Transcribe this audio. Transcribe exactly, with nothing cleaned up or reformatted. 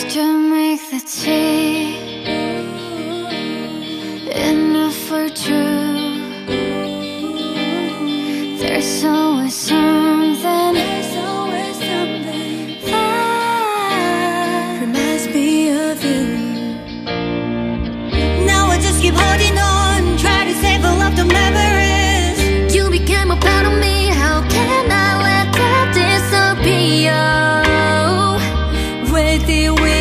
to make the tea enough for two. There's always something, there's always something that reminds me of you. Now I just keep holding on, try to save all of the memories. You became a part of me, how can I let that disappear? With you